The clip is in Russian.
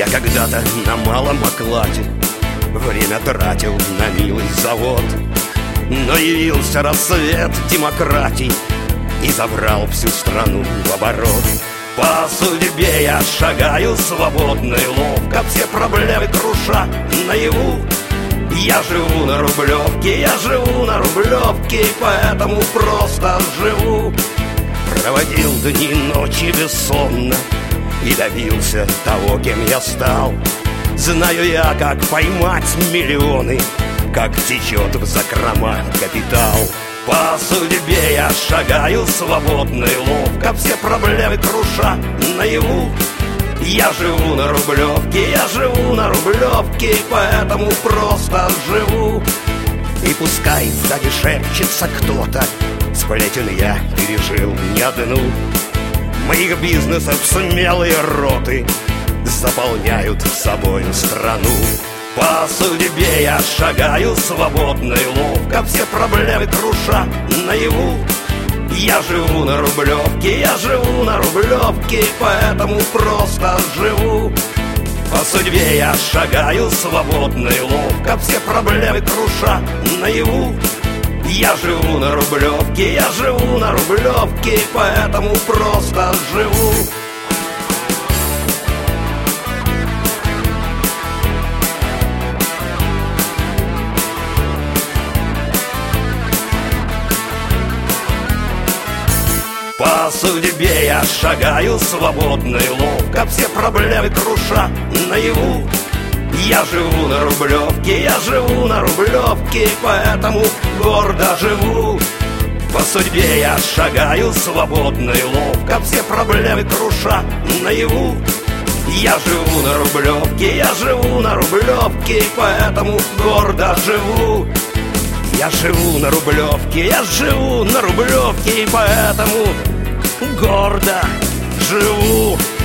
когда-то на малом окладе время тратил на милый завод. Но явился рассвет демократий и забрал всю страну в оборот. По судьбе я шагаю свободно и ловко, все проблемы круша наяву. Я живу на Рублевке, я живу на Рублевке, и поэтому просто живу. Проводил дни и ночи бессонно и добился того, кем я стал. Знаю я, как поймать миллионы, как течет в закрома капитал. По судьбе я шагаю свободно и ловко, все проблемы круша наяву. Я живу на Рублевке, я живу на Рублевке, и поэтому просто живу. И пускай сзади шепчется кто-то, сплетен я пережил не одну. Моих бизнесов смелые роты заполняют собою страну. По судьбе я шагаю свободно и ловко, все проблемы круша наяву. Я живу на Рублевке, я живу на Рублевке, и поэтому просто живу. По судьбе я шагаю свободно и ловко, все проблемы круша наяву. Я живу на Рублевке, я живу на Рублевке, и поэтому просто живу. По судьбе я шагаю свободно и ловко, все проблемы круша наяву. Я живу на Рублевке, я живу на Рублевке, и поэтому гордо живу. По судьбе я шагаю свободно и ловко, все проблемы круша наяву. Я живу на Рублевке, я живу на Рублевке, и поэтому гордо живу. Я живу на Рублевке, я живу на Рублевке, и поэтому гордо живу.